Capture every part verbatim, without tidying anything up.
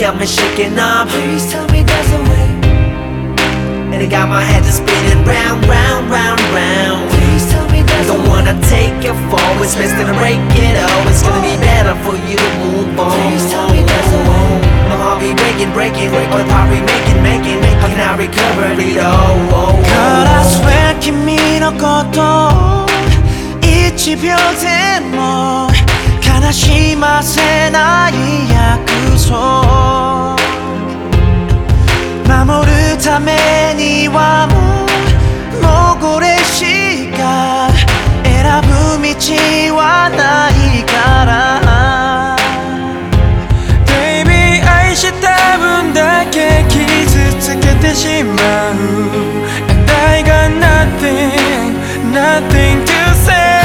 got me shaking up. Please tell me there's a way. And it got my head just spinning round, round, round, round. Please tell me there's a way. Don't wanna take it forward, it's best to break it all. It's gonna be better for you to move on. Please tell me there's a way. My heart be breaking, breaking, all the power we making, making. How can I recover it all? Girl, I swear 君のこと一秒でも悲しませない約束守るためにはもうもうこれしか選ぶ道はないから Baby 愛した分だけ傷つけてしまう And I got nothing, nothing to say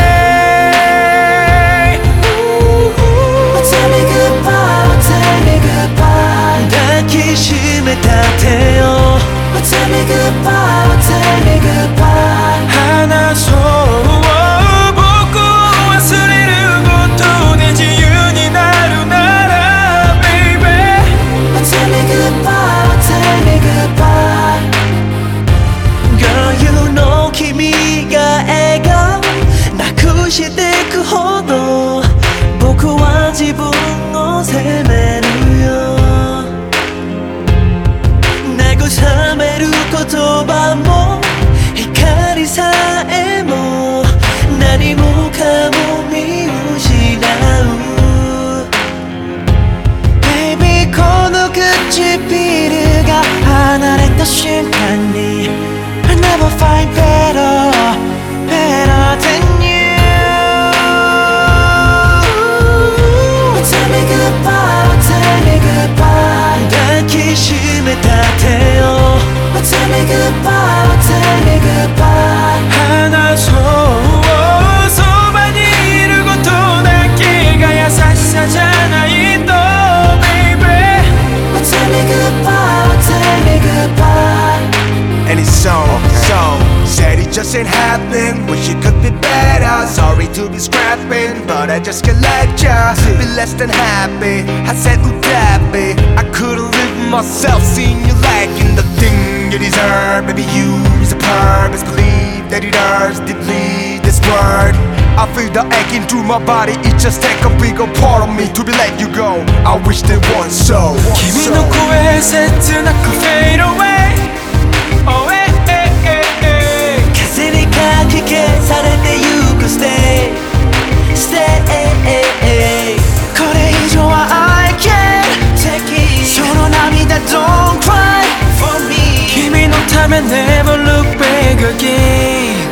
Tell me goodbye, tell me goodbye 抱きしめた手を Tell me goodbye, tell me goodbye 話そう僕を忘れることで自由になるなら Baby Tell me goodbye, tell me goodbye Girl, you know 君が笑顔なくしてくほど僕は自分を責めるよ慰める言葉も光さえも何もかも見失う Baby この唇が離れた瞬間に I never find better, better than you Tell me goodbye, tell me goodbye 抱きしめた手を Tell me goodbye, tell me goodbye 話そうそばにいることだけが優しさじゃないと Baby Tell me goodbye, tell me goodbye And it's so, so said it just ain't happening. Wish it could be better. Sorry to be scrapping, but I just can't let ya be less than happy. I said would that be? I couldn't live myself seeing you lacking the thing you deserve. Maybe you is a purpose. Believe that it hurts deeply. This word I feel the aching through my body. It just take a bigger part of me to be let you go. I wish they weren't so. 君の声切なく fade away Oh, eh, eh, eh, eh 風にかき消されてゆく Stay, stay これ以上は I can't take it その涙 Don't cry for me 君のため Never look back again